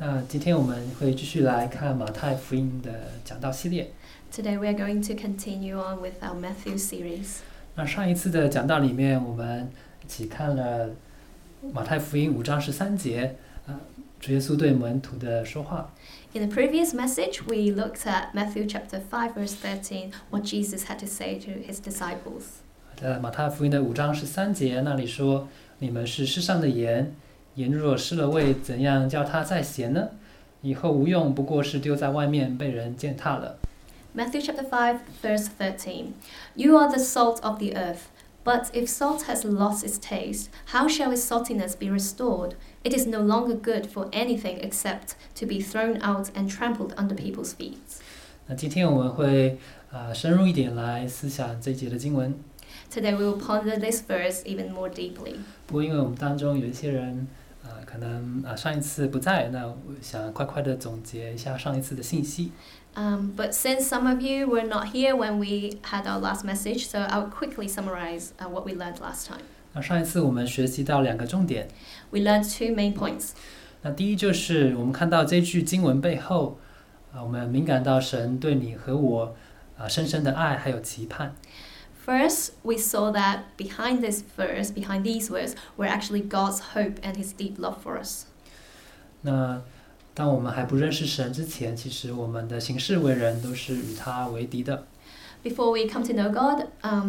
今天我们会继续来看马太福音的讲道系列。 Today we are going to continue on with our Matthew series. 那上一次的讲道里面，我们一起看了马太福音5章13节，主耶稣对门徒的说话。 In the previous message, we looked at Matthew chapter 5 verse 13, what Jesus had to say to his disciples. 在马太福音的5章13节那里说：“你们是世上的盐，盐若失了味，怎样叫它再咸呢？以后无用，不过是丢在外面，被人践踏了。” Matthew chapter 5 verse 13. You are the salt of the earth, but if salt has lost its taste, how shall its saltiness be restored? It is no longer good for anything except to be thrown out and trampled under people's feet. 那今天我们会深入一点来思想这一节的经文。 Today we will ponder this verse even more deeply. 不过因为我们当中有一些人可能上一次不在，那我想快快的总结一下上一次的信息。 But since some of you were not here when we had our last message, so I'll quickly summarize what we learned last time. 那上一次我们学习到2个重点。 We learned 2 main points. 那第一就是我们看到这句经文背后，我们敏感到神对你和我深深的爱还有期盼。 First, we saw that behind this verse, behind these words, were actually God's hope and His deep love for us. 那当我们还不认识神之前，其实我们的行事为人都是与他为敌的。 Before we come to know God,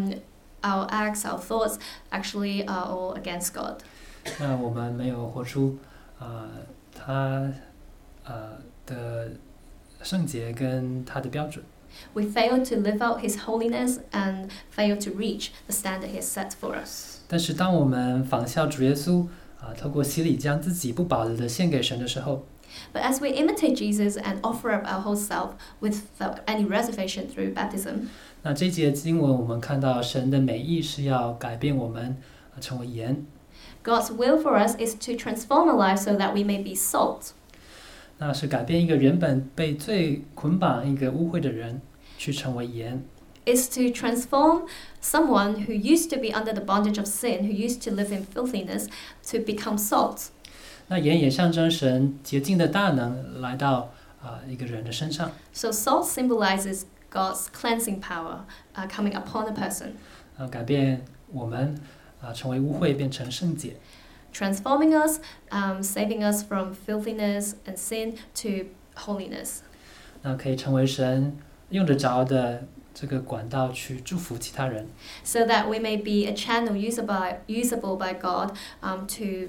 our acts, our thoughts, actually are all against God. 那我们没有活出他的圣洁跟他的标准。 We fail to live out His holiness and fail to reach the standard He has set for us. 但是当我们仿效主耶稣透过洗礼将自己不保留的献给神的时候， But as we imitate Jesus and offer up our whole self without any reservation through baptism, 那这节经文我们看到神的美意是要改变我们成为盐。 God's will for us is to transform our lives so that we may be salt. 那是改变一个原本被罪捆绑一个污秽的人，去成为盐。 Is to transform someone who used to be under the bondage of sin, who used to live in filthiness, to become salt. 那盐也象征神洁净的大能来到一个人的身上。 So salt symbolizes God's cleansing power coming upon a person. 改变我们成为污秽变成圣洁。 Transforming us, saving us from filthiness and sin to holiness. 那可以成为神用得着的这个管道去祝福其他人。 So that we may be a channel usable by God to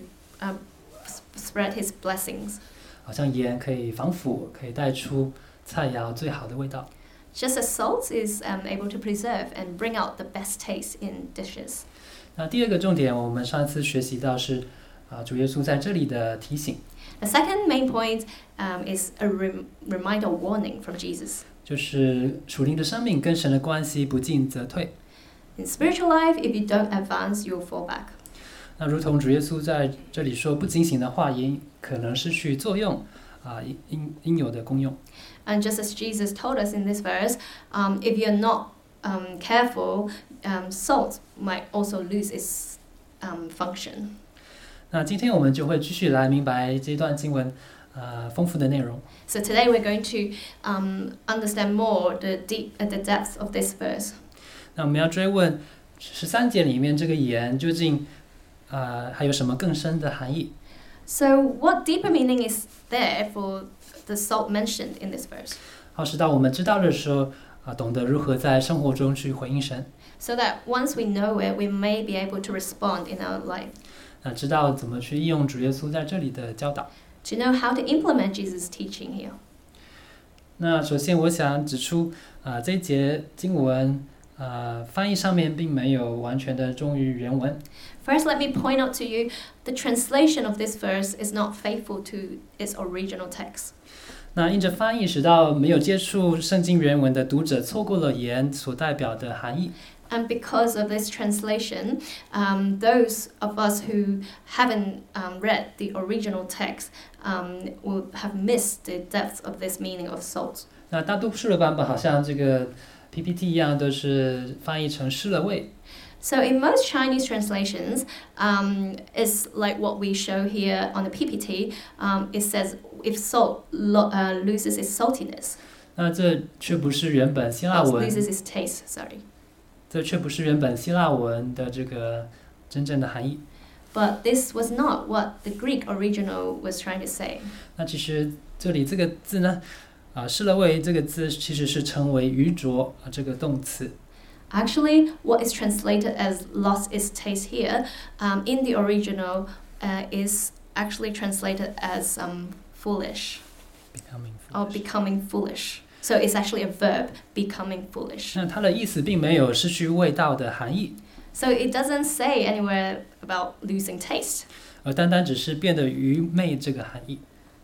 spread His blessings. 好像盐可以防腐，可以带出菜肴最好的味道。 Just as salt is able to preserve and bring out the best taste in dishes. 那第2个重点，我们上次学习到是主耶稣在这里的提醒。 The second main point is a reminder warning from Jesus. 就是属灵的生命跟神的关系不进则退。 In spiritual life, if you don't advance, you'll fall back. 那如同主耶稣在这里说，不警醒的话也可能失去作用应有的功用。 And just as Jesus told us in this verse, if you're not careful, salt might also lose its function. 那今天我们就会继续来明白这段经文丰富的内容。 So today we're going to understand more the depth of this verse. 那我们要追问13节里面这个盐究竟还有什么更深的含义？ So what deeper meaning is there for the salt mentioned in this verse? 好，直到我们知道的时候懂得如何在生活中去回应神。 So that once we know it, we may be able to respond in our life. 知道怎么去应用主耶稣在这里的教导。 To know how to implement Jesus' teaching here. 那首先我想指出这一节经文翻译上面并没有完全的忠于原文。 First, let me point out to you, the translation of this verse is not faithful to its original text. 那因着翻译使到没有接触圣经原文的读者错过了盐所代表的含义。 And because of this translation, those of us who haven't read the original text will have missed the depth of this meaning of salt. 那大多数的版本好像这个 PPT 一样，都是翻译成失了味。 So in most Chinese translations, it's like what we show here on the PPT. It says if salt loses its saltiness. 那这却不是原本希腊文 loses its taste. Sorry. 这却不是原本希腊文的这个真正的含义。 But this was not what the Greek original was trying to say. 那其实这里这个字呢，失了味这个字其实是称为愚拙这个动词。 Actually, what is translated as lost its taste here, in the original, is actually translated as foolish. Becoming foolish. So it's actually a verb, becoming foolish. 那它的意思并没有失去味道的含义。 So it doesn't say anywhere about losing taste. 单单只是变得愚昧这个含义。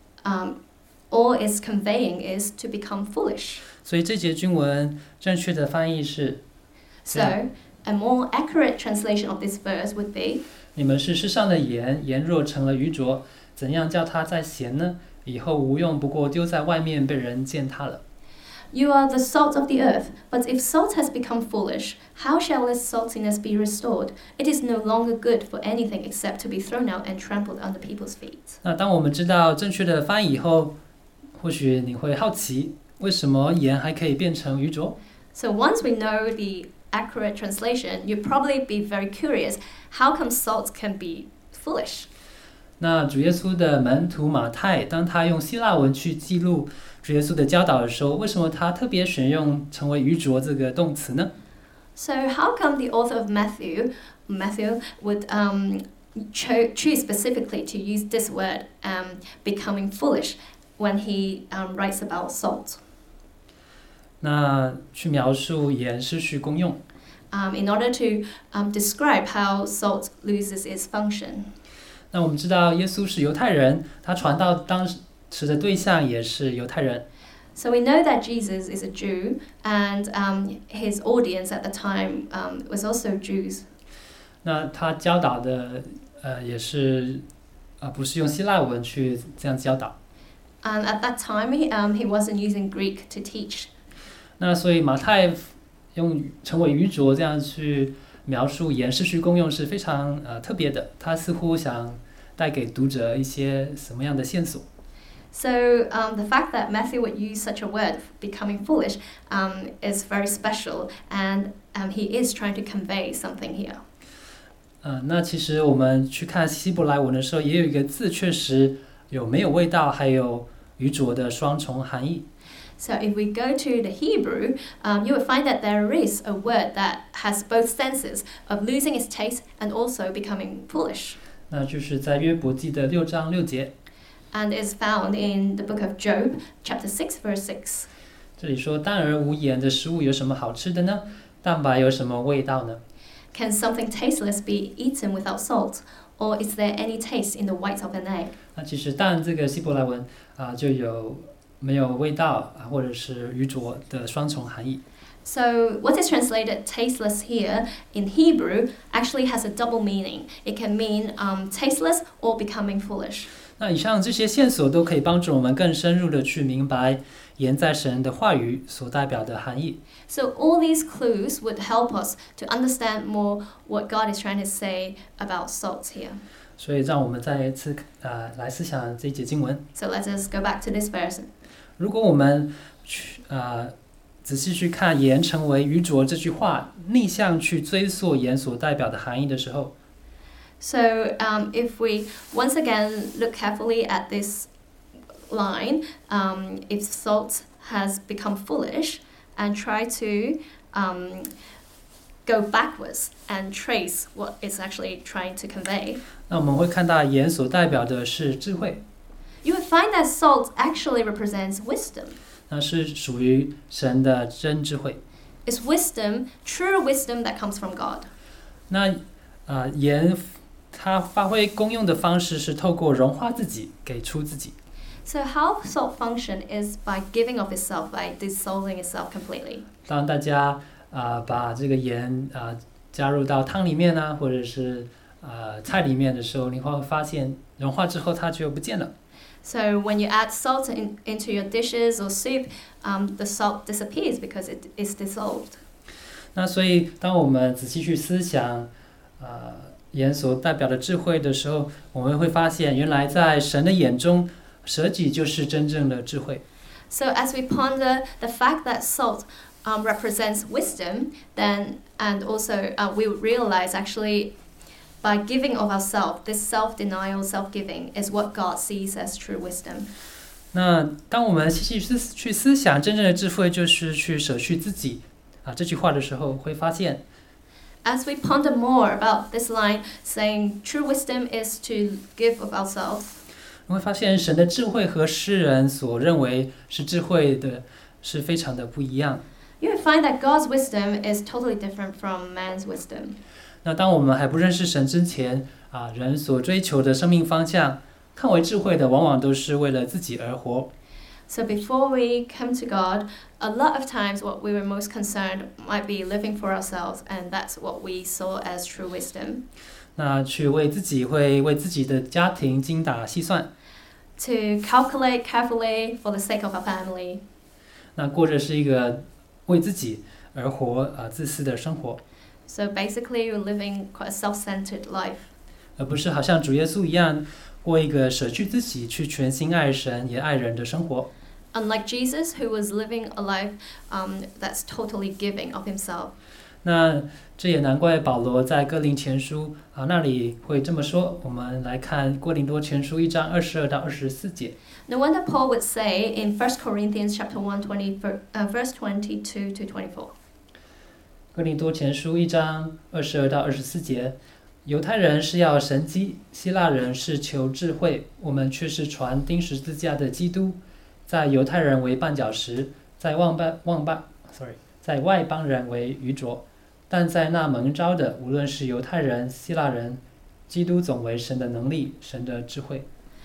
All it's conveying is to become foolish. 所以这节经文正确的翻译是 So, a more accurate translation of this verse would be 你们是世上的盐，盐若成了愚拙，怎样叫它再咸呢？以后无用，不过丢在外面被人践踏了。 You are the salt of the earth, but if salt has become foolish, how shall its saltiness be restored? It is no longer good for anything except to be thrown out and trampled under people's feet. 那当我们知道正确的翻译以后，或许你会好奇，为什么盐还可以变成愚拙？ So once we know the accurate translation, you'd probably be very curious, how come salt can be foolish? 那主耶稣的门徒马太，当他用希腊文去记录主耶稣的教导的时候，为什么他特别选用成为愚拙这个动词呢？ So how come the author of Matthew would choose specifically to use this word, becoming foolish, when he writes about salt? 那去描述盐失去功用。 In order to describe how salt loses its function. 那我们知道耶稣是犹太人，他传道当时的对象也是犹太人。 So we know that Jesus is a Jew, and his audience at the time was also Jews. 那他教导的也是不是用希腊文去这样教导。 And at that time, he wasn't using Greek to teach. 那所以马太用成为愚拙这样去描述盐失去功用是非常特别的，他似乎想带给读者一些什么样的线索。 So the fact that Matthew would use such a word, becoming foolish, is very special, and he is trying to convey something here. 那其实我们去看希伯来文的时候，也有一个字确实有没有味道，还有愚拙的双重含义。 So if we go to the Hebrew, you will find that there is a word that has both senses of losing its taste and also becoming foolish. 那就是在约伯记的6章6节。 And is found in the book of Job, chapter 6, verse 6. 这里说：“淡而无盐的食物有什么好吃的呢？蛋白有什么味道呢？” Can something tasteless be eaten without salt? Or is there any taste in the white of an egg? 那其实蛋这个希伯来文就有没有味道或者是愚拙的双重含义。 So what is translated tasteless here in Hebrew actually has a double meaning. It can mean tasteless or becoming foolish. 那以上这些线索都可以帮助我们更深入的去明白盐在神的话语所代表的含义。 So all these clues would help us to understand more what God is trying to say about salt here. 所以让我们再一次来思想这一节经文。 So let us go back to this verse. 如果我们去仔细去看盐成为愚拙这句话，逆向去追溯盐所代表的含义的时候， So if we once again look carefully at this line, if salt has become foolish, and try to go backwards and trace what it's actually trying to convey, 那我们会看到盐所代表的是智慧， you would find that salt actually represents wisdom. 那是属于神的真智慧。 It's wisdom, true wisdom that comes from God. 那盐它发挥功用的方式是透过融化自己，给出自己。 So how salt function is by giving of itself, by dissolving itself completely. 当大家把这个盐加入到汤里面或者是菜里面的时候，你会发现融化之后它就不见了。 So when you add salt into your dishes or soup, the salt disappears because it is dissolved. 那所以当我们仔细去思想盐所代表的智慧的时候，我们会发现原来在神的眼中，舍己就是真正的智慧。 So as we ponder the fact that salt represents wisdom, then and also we realize actually by giving of ourselves, this self-denial, self-giving is what God sees as true wisdom. 那当我们细细去思想真正的智慧就是去舍去自己这句话的时候，会发现 As we ponder more about this line saying true wisdom is to give of ourselves, 你会发现神的智慧和世人所认为是智慧的是非常的不一样。 you will find that God's wisdom is totally different from man's wisdom. 那当我们还不认识神之前人所追求的生命方向，看为智慧的往往都是为了自己而活。 So before we come to God, a lot of times what we were most concerned might be living for ourselves, and that's what we saw as true wisdom. 那去为自己会为自己的家庭精打细算， To calculate carefully for the sake of our family. 那过着是一个为自己而活自私的生活， So basically, you're living quite a self-centered life, 而不是好像主耶稣一样过一个舍去自己去全心爱神也爱人的生活。 unlike Jesus, who was living a life that's totally giving of himself. 那这也难怪保罗在哥林前书那里会这么说。我们来看哥林多前书1章22到24节。 No wonder Paul would say in 1 Corinthians chapter 1, verse 22 to 24. 哥林多前书1章22到24节，犹太人是要神迹，希腊人是求智慧，我们却是传钉十字架的基督。在犹太人为绊脚石，在外邦人为愚拙，但在那蒙召的，无论是犹太人、希腊人，基督总为神的能力，神的智慧。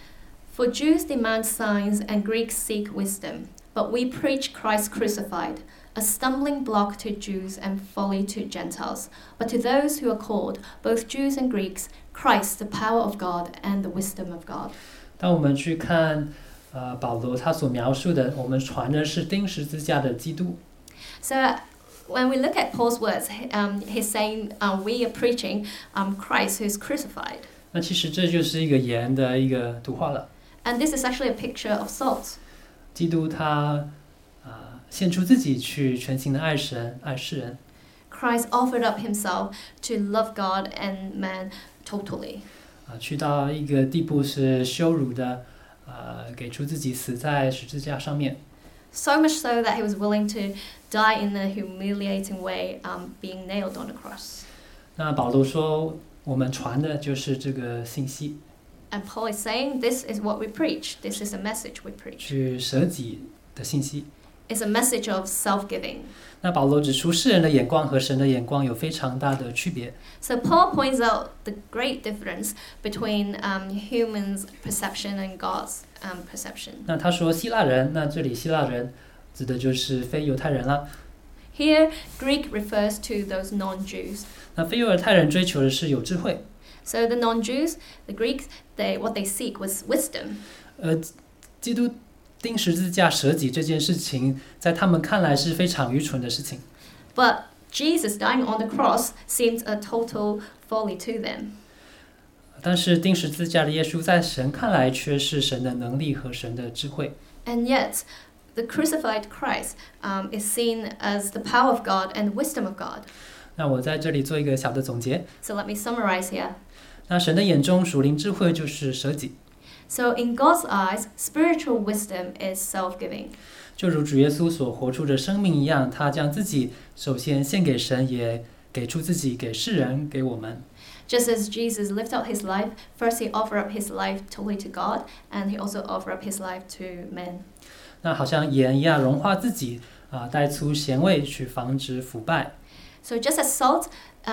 For Jews demand signs and Greeks seek wisdom, but we preach Christ crucified, a stumbling block to Jews and folly to Gentiles. But to those who are called, both Jews and Greeks, Christ, the power of God and the wisdom of God. 当我们去看保罗他所描述的，我们传的是钉十字架的基督。 So when we look at Paul's words, he's saying we are preaching Christ who is crucified. 那其实这就是一个盐的一个图画了。 And this is actually a picture of salt. 基督他献出自己去全心的爱神爱世人。 Christ offered up himself to love God and man totally. 去到一个地步是羞辱的给出自己死在十字架上面。 So much so that he was willing to die in a humiliating way, being nailed on the cross. 那保罗说，我们传的就是这个信息， And Paul is saying, this is what we preach. This is a message we preach. 去舍己的信息。 It's a message of self-giving. 那保罗指出，世人的眼光和神的眼光有非常大的区别。 So Paul points out the great difference between humans' perception and God's perception. 那他说希腊人，那这里希腊人指的就是非犹太人了。 Here, Greek refers to those non-Jews. 那非犹太人追求的是有智慧， So the non-Jews, the Greeks, what they seek was wisdom. 基督钉十字架舍己这件事情，在他们看来是非常愚蠢的事情。 But Jesus dying on the cross seemed a total folly to them. 但是钉十字架的耶稣，在神看来却是神的能力和神的智慧。 And yet, the crucified Christ is seen as the power of God and wisdom of God. 那我在这里做一个小的总结。 So let me summarize here. 那神的眼中，属灵智慧就是舍己， So in God's eyes, spiritual wisdom is self-giving. 就如主耶稣所活出的生命一样，他将自己首先献给神，也给出自己给世人，给我们。 Just as Jesus lived out his life, first he offered up his life totally to God, and he also offered up his life to men. 那好像盐一样融化自己带出咸味，去防止腐败。 So just as salt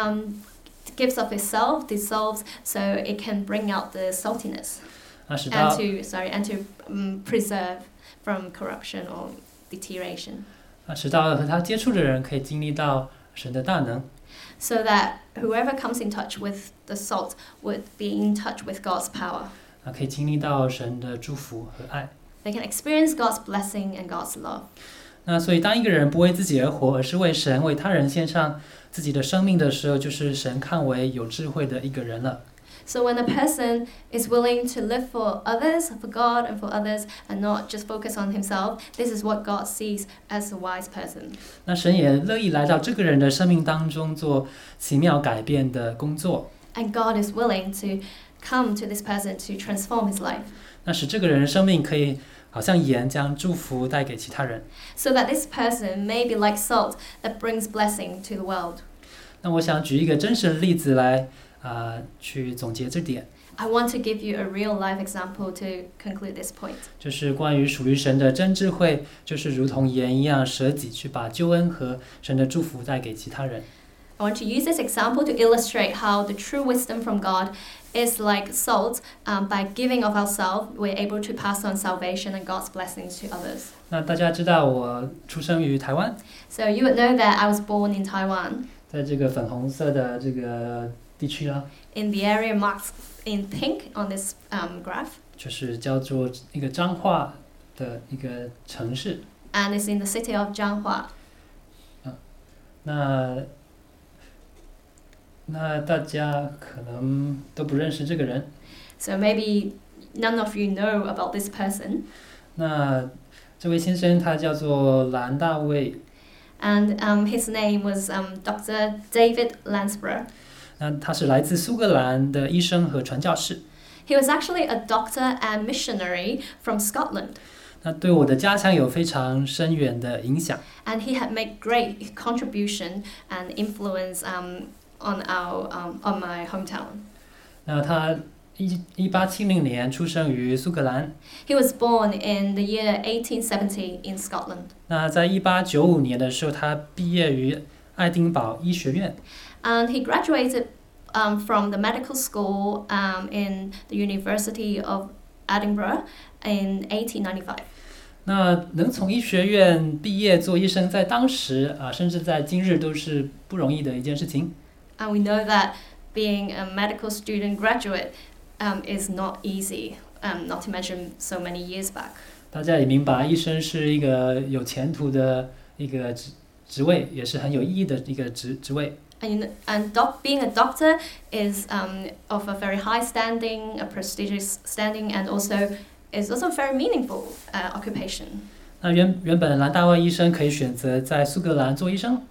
gives of itself, dissolves, so it can bring out the saltiness, 那使到 and to preserve from corruption or deterioration. 使到和他接触的人可以经历到神的大能。 So that whoever comes in touch with the salt would be in touch with God's power. 可以经历到神的祝福和爱。 They can experience God's blessing and God's love. 那所以当一个人不为自己而活，而是为神、为他人献上自己的生命的时候，就是神看为有智慧的一个人了。 So when a person is willing to live for others, for God and for others, and not just focus on himself, this is what God sees as a wise person. 那神也乐意来到这个人的生命当中做奇妙改变的工作。 And God is willing to come to this person to transform his life. 那使这个人的生命可以好像盐将祝福带给其他人。 So that this person may be like salt that brings blessing to the world. 那我想举一个真实的例子来去总结这点。 I want to give you a real life example to conclude this point. 就是关于属于神的真智慧，就是如同盐一样舍己去把救恩和神的祝福带给其他人。 I want to use this example to illustrate how the true wisdom from God is like salt. By giving of ourselves, we're able to pass on salvation and God's blessings to others. 那大家知道我出生于台湾， So you would know that I was born in Taiwan, 在这个粉红色的这个地区啦， in the area marked in pink on this graph, 就是叫做一个彰化的一个城市。 and it's in the city of Jianghua. 那大家可能都不认识这个人。 So maybe none of you know about this person. 那这位先生他叫做兰大卫， And his name was Dr. David Lansborough. 那他是来自苏格兰的医生和传教士。 He was actually a doctor and missionary from Scotland. 那对我的家乡有非常深远的影响。 And he had made great contribution and influence on my hometown. 那他1870年出生于苏格兰。 He was born in the year 1870 in Scotland. 那在1895年的时候，他毕业于爱丁堡医学院。 And he graduated from the medical school in the University of Edinburgh in 1895. 那能从医学院毕业做医生，在当时甚至在今日都是不容易的一件事情。 And we know that being a medical student graduate is not easy, not to mention so many years back. 大家也明白，医生是一个有前途的一个职位，也是很有意义的一个职位。 Being a doctor is of a very high standing, a prestigious standing, and is also a very meaningful occupation. 那原本兰大卫医生可以选择在苏格兰做医生。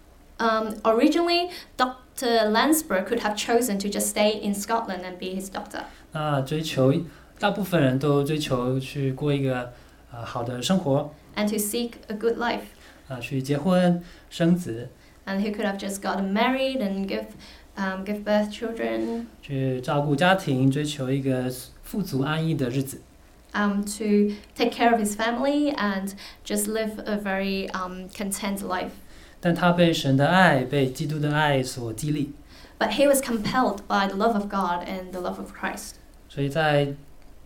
Originally, Dr. Lansborough could have chosen to just stay in Scotland and be his doctor. 那大部分人都追求去过一个好的生活， And to seek a good life. 去结婚生子， And he could have just gotten married and give birth children. 去照顾家庭，追求一个富足安逸的日子。 To take care of his family and just live a very content life. 但他被神的爱、被基督的爱所激励， But he was compelled by the love of God and the love of Christ. 所以在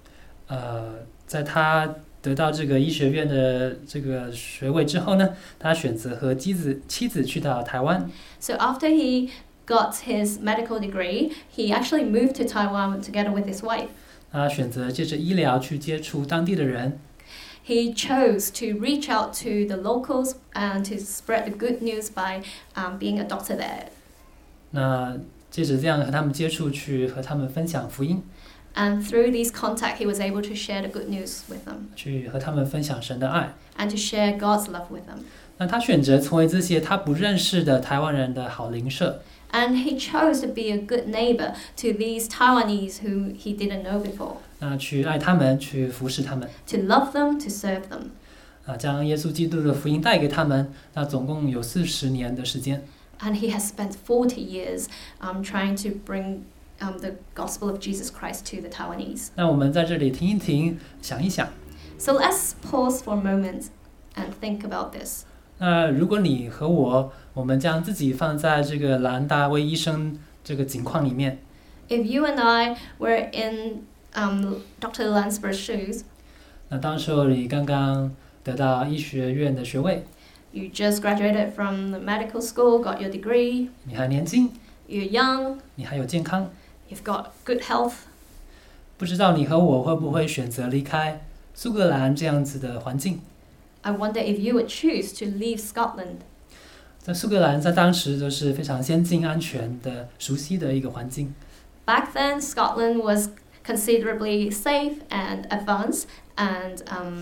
他得到这个医学院的这个学位之后呢，他选择和妻子去到台湾。 So after he got his medical degree, he actually moved to Taiwan together with his wife. 他选择借着医疗去接触当地的人， He chose to reach out to the locals and to spread the good news by being a doctor there. 那借着这样和他们接触，去和他们分享福音， And through these contacts, he was able to share the good news with them 去和他们分享神的爱。 and to share God's love with them. 那他选择成为这些他不认识的台湾人的好邻舍， And he chose to be a good neighbor to these Taiwanese whom he didn't know before, 那去爱他们，去服侍他们， to love them, to serve them. 将耶稣基督的福音带给他们。那总共有40年的时间。 And he has spent 40 years trying to bring the gospel of Jesus Christ to the Taiwanese. 那我们在这里停一停，想一想。 So let's pause for a moment and think about this. 那如果你和我们将自己放在这个兰大卫医生这个境况里面， If you and I were in Dr. Lansborough's shoes, 那当时候你刚刚得到医学院的学位， you just graduated from the medical school, got your degree, 你还年轻， you're young, 你还有健康， you've got good health. 不知道你和我会不会选择离开苏格兰这样子的环境？ I wonder if you would choose to leave Scotland. 在苏格兰在当时都是非常先进、安全的、熟悉的一个环境。 Back then, Scotland was considerably safe and advanced, and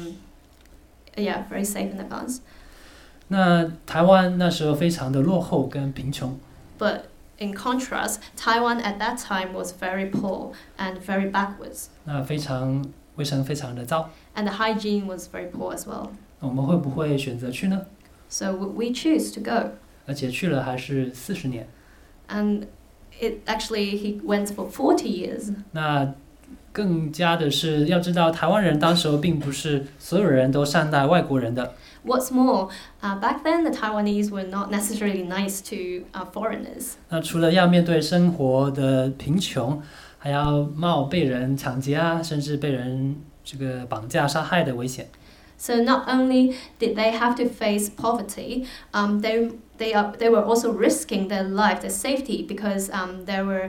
very safe and advanced. 那台湾那时候非常的落后跟贫穷。 But in contrast, Taiwan at that time was very poor and very backwards. 那卫生非常的糟。 And the hygiene was very poor as well. 我们会不会选择去呢？ So would we choose to go? 而且去了还是40年。 And he went for 40 years. 那更加的是要知道，台湾人当时候并不是所有人都善待外国人的。 What's more, back then the Taiwanese were not necessarily nice to foreigners. 那除了要面对生活的贫穷，还要冒被人抢劫啊，甚至被人这个绑架杀害的危险。 So not only did they have to face poverty, they were also risking their life, their safety, because there were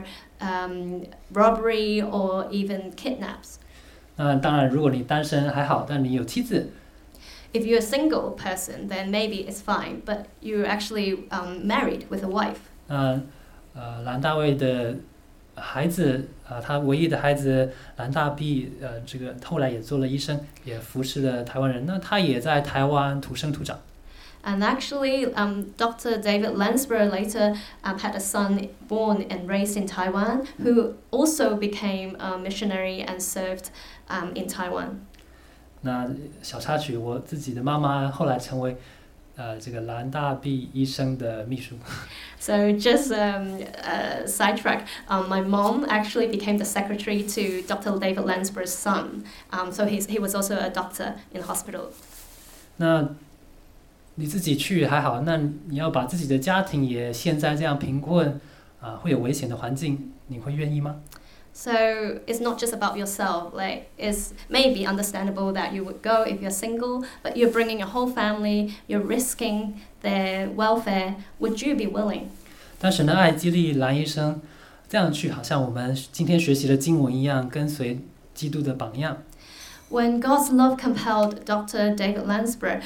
robbery or even kidnaps. 那当然，如果你单身还好，但你有妻子。 If you're a single person, then maybe it's fine, but you're actually married with a wife. 兰大卫的孩子他唯一的孩子兰大弼，这个后来也做了医生，也服侍了台湾人。那他也在台湾土生土长。 And actually, Dr. David Lansbury later had a son born and raised in Taiwan, who also became a missionary and served in Taiwan. 那小插曲，我自己的妈妈后来成为这个兰大弼医生的秘书。 So just sidetrack, my mom actually became the secretary to Dr. David Lansbury's son. So he was also a doctor in the hospital. 那你自己去还好，那你要把自己的家庭也陷在这样贫困会有危险的环境，你会愿意吗？ So it's not just about yourself. Like, it's maybe understandable that you would go if you're single, but you're bringing your whole family, you're risking their welfare. Would you be willing? 但神的爱激励兰医生这样去，好像我们今天学习的经文一样，跟随基督的榜样。 When God's love compelled Dr. David Lansbury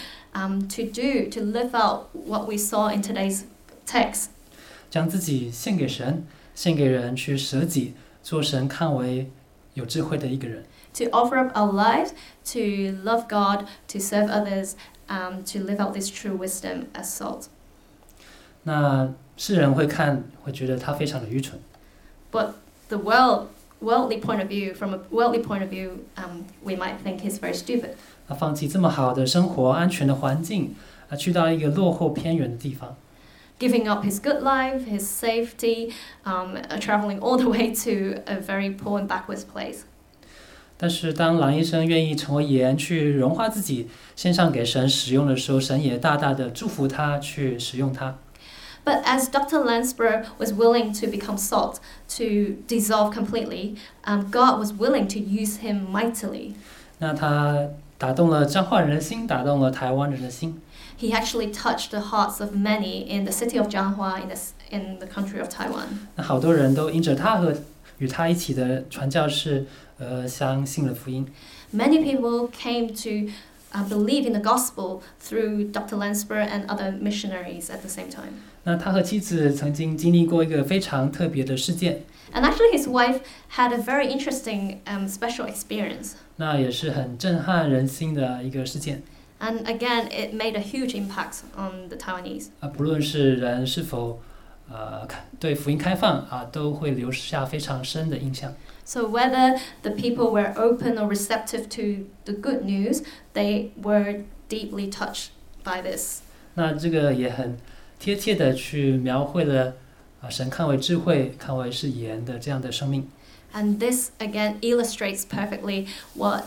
to live out what we saw in today's text, 将自己献给神，献给人，去舍己。做神看为有智慧的一个人。 To offer up our lives, to love God, to serve others, to live out this true wisdom as salt. 那世人会觉得他非常的愚蠢。 But the worldly point of view, from a worldly point of view, we might think he's very stupid. 他放弃这么好的生活、安全的环境，去到一个落后偏远的地方。 Giving up his good life, his safety, traveling all the way to a very poor and backwards place. 但是当兰医生愿意成为盐，去融化自己，献上给神使用的时候，神也大大的祝福他去使用他。 But as Dr. Lansbury was willing to become salt, to dissolve completely, God was willing to use him mightily. 那他打动了彰化人的心，打动了台湾人的心。 He actually touched the hearts of many in the city of Jianhua, in the country of Taiwan. 那好多人都因着他和与他一起的传教士，相信了福音。 Many people came to believe in the gospel through Dr. Lansbury and other missionaries at the same time. 那他和妻子曾经经历过一个非常特别的事件。 And actually, his wife had a very interesting, special experience. 那也是很震撼人心的一个事件。 And again, it made a huge impact on the Taiwanese. 不论是人是否对福音开放都会留下非常深的印象。 So whether the people were open or receptive to the good news, they were deeply touched by this. 那这个也很贴切的去描绘了神看为智慧、看为是盐的这样的生命。 And this again illustrates perfectly what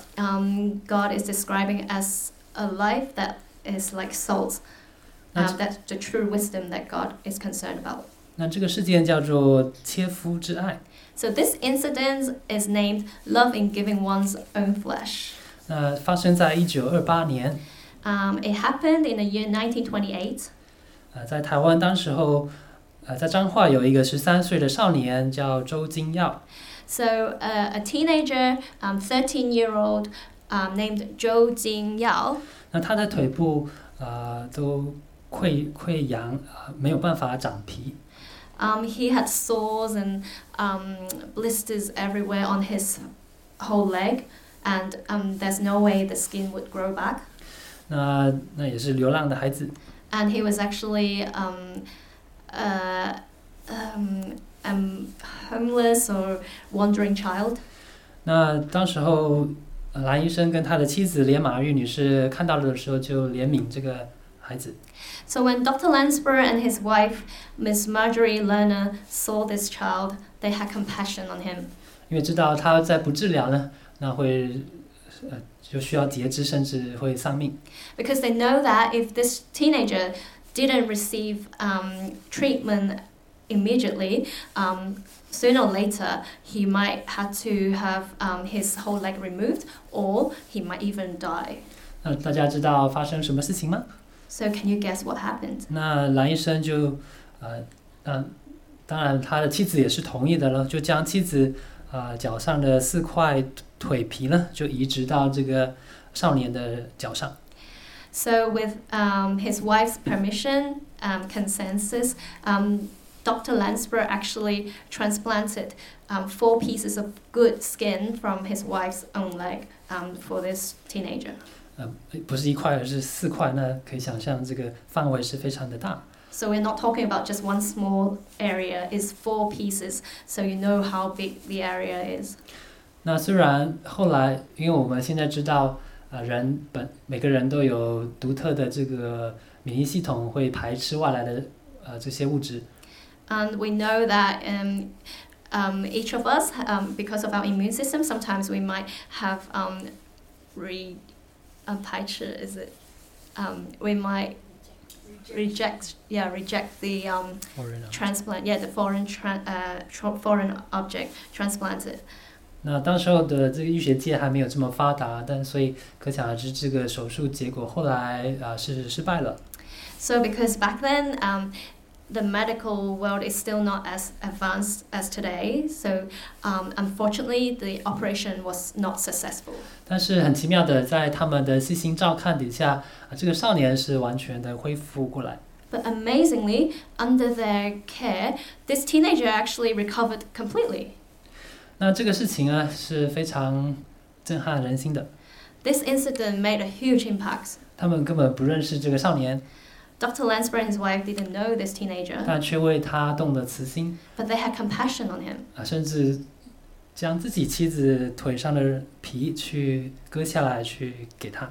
God is describing as a life that is like salt. That's the true wisdom that God is concerned about. 那这个事件叫做切肤之爱。 So this incident is named love in giving one's own flesh. 那发生在1928年。 It happened in the year 1928. 在台湾当时候，在彰化有一个13岁的少年叫周金耀。 So a teenager, 13-year-old, named Zhou Jingyao. 那他的腿部都溃疡，没有办法长皮。 He had sores and blisters everywhere on his whole leg, and there's no way the skin would grow back. 那也是流浪的孩子。 And he was actually homeless or wandering child. 那当时候蓝医生跟他的妻子连马玉女士看到的时候就怜悯这个孩子。 So when Dr. Lansbury and his wife, Miss Marjorie Lerner, saw this child, they had compassion on him. 因为知道他再不治疗呢，那会就需要截肢，甚至会丧命。 Because they know that if this teenager didn't receive treatment immediately, sooner or later he might have to have his whole leg removed, or he might even die. 那大家知道发生什么事情吗？ So can you guess what happened? 那蓝医生就当然他的妻子也是同意的了，就将妻子脚上的4块腿皮呢，就移植到这个少年的脚上。 So with his wife's permission, consensus, Dr. Lansbury actually transplanted 4 pieces of good skin from his wife's own leg for this teenager. 不是1块，而是4块，那可以想象这个范围是非常的大。 So we're not talking about just one small area, it's 4 pieces, so you know how big the area is. 那虽然后来，因为我们现在知道，每个人都有独特的这个免疫系统，会排斥外来的这些物质。 And we know that each of us, because of our immune system, sometimes we might have we might reject the transplant, the foreign object transplanted. 那当时候的这个医学界还没有这么发达，但所以可想而知，这个手术结果后来是失败了。 So because back then, the medical world is still not as advanced as today, so unfortunately the operation was not successful. 但是很奇妙的，在他们的细心照看底下，这个少年是完全的恢复过来。 But amazingly, under their care, this teenager actually recovered completely. 那这个事情啊是非常震撼人心的。 This incident made a huge impact. 他们根本不认识这个少年。 Dr. Lansbury and his wife didn't know this teenager. 但却为他动了慈心。 But they had compassion on him. 甚至将自己妻子腿上的皮去割下来去给他。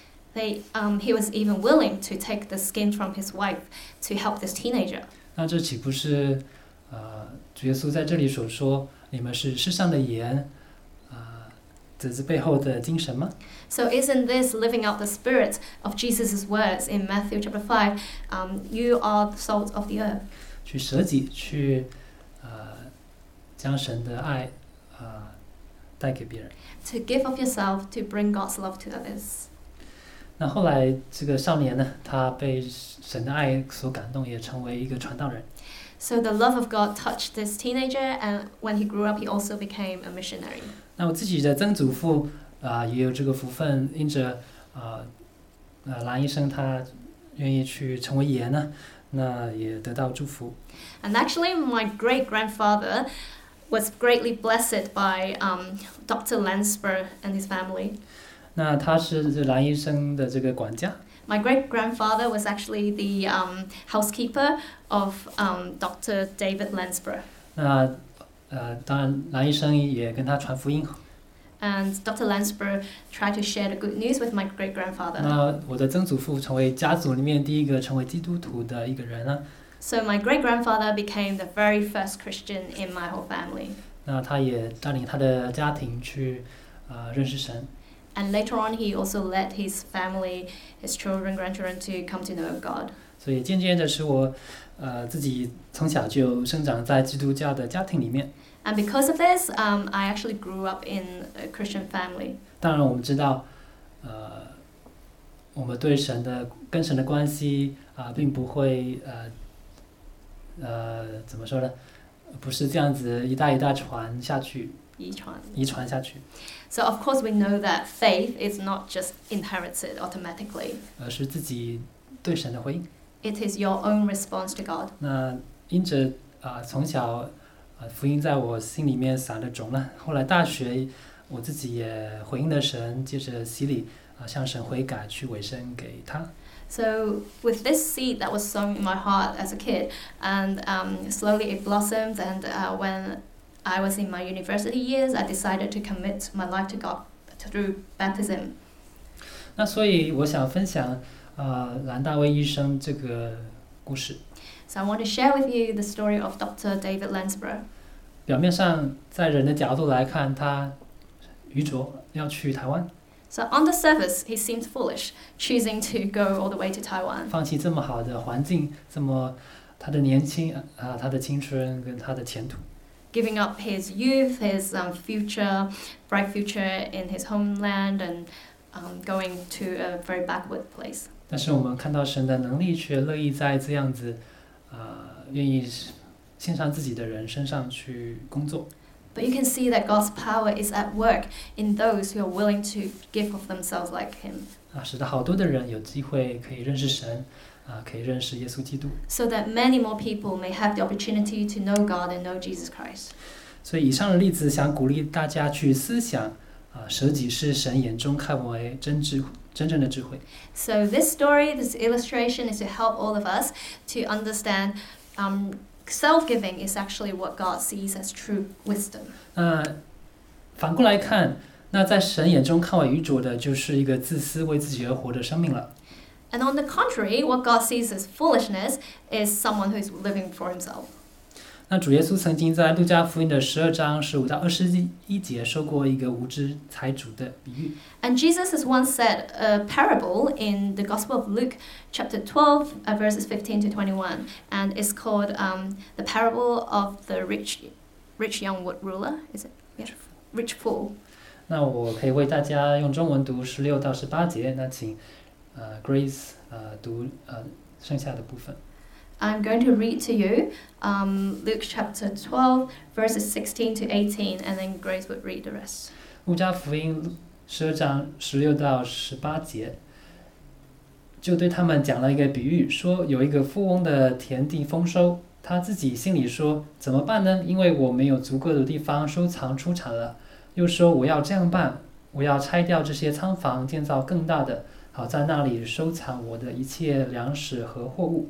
He was even willing to take the skin from his wife to help this teenager. 那这岂不是主耶稣在这里所说，你们是世上的盐，这是背后的精神吗？ So isn't this living out the spirit of Jesus' words in Matthew chapter 5? You are the salt of the earth. 去舍己，去将神的爱带给别人。 To give of yourself to bring God's love to others. 那后来这个少年呢，他被神的爱所感动，也成为一个传道人。 So the love of God touched this teenager, and when he grew up, he also became a missionary. 那我自己的曾祖父也有这个福分，因着蓝医生他愿意去成为盐呢，那也得到祝福。 And actually, my great-grandfather was greatly blessed by Dr. Lansbury and his family. 那他是这蓝医生的这个管家。 My great-grandfather was actually the housekeeper of Dr. David Lansbury. 那当然蓝医生也跟他传福音。 And Dr. Lansbury tried to share the good news with my great-grandfather. 那我的曾祖父成为家族里面第一个成为基督徒的一个人呢。 So my great-grandfather became the very first Christian in my whole family. 那他也带领他的家庭去认识神。 And later on, he also led his family, his children, grandchildren to come to know God. 所以渐渐的使我自己从小就生长在基督教的家庭里面。 And because of this, I actually grew up in a Christian family. 当然，我们知道，我们对跟神的关系并不会怎么说呢？不是这样子一代一代传下去。 遗传下去， So of course we know that faith is not just inherited automatically. 而是自己对神的回应。 It is your own response to God. 那因着从小福音在我心里面撒了种了，后来大学我自己也回应了神，接着洗礼向神悔改，去委身给他。 So with this seed that was sown in my heart as a kid, and slowly it blossomed, and when I was in my university years, I decided to commit my life to God through baptism. 那所以我想分享兰大卫医生这个故事。 So I want to share with you the story of Dr. David Lansborough. 表面上在人的角度来看，他愚拙，要去台湾， So on the surface, he seemed foolish, choosing to go all the way to Taiwan, 放弃这么好的环境，这么他的年轻他的青春跟他的前途。 giving up his youth, his bright future in his homeland, and going to a very backward place. 但是我们看到神的能力，却乐意在这样子愿意献上自己的人身上去工作。 But you can see that God's power is at work in those who are willing to give of themselves like him, 使得好多的人有机会可以认识神，可以认识耶稣基督。 so that many more people may have the opportunity to know God and know Jesus Christ. 所以以上的例子想鼓励大家去思想，舍己是神眼中看为真正的智慧。 So this story, this illustration is to help all of us to understand self-giving is actually what God sees as true wisdom. 反过来看，那在神眼中看为愚拙的，就是一个自私为自己而活的生命了。 And on the contrary, what God sees as foolishness is someone who is living for himself. 那主耶稣曾经在路加福音的12章15到21节说过一个无知财主的比喻。 And Jesus has once said a parable in the Gospel of Luke, chapter 12, verses 15 to 21, and it's called the parable of the rich young ruler. Is it? Yeah. Rich fool. 那我可以为大家用中文读16到18节，那请Grace 读剩下的部分。 I'm going to read to you Luke chapter 12, verses 16 to 18, and then Grace would read the rest. 路加福音12章16到18节，就对他们讲了一个比喻，说有一个富翁的田地丰收，他自己心里说怎么办呢？因为我没有足够的地方收藏出产了。又说我要这样办，我要拆掉这些仓房，建造更大的，好在那里收藏我的一切粮食和货物。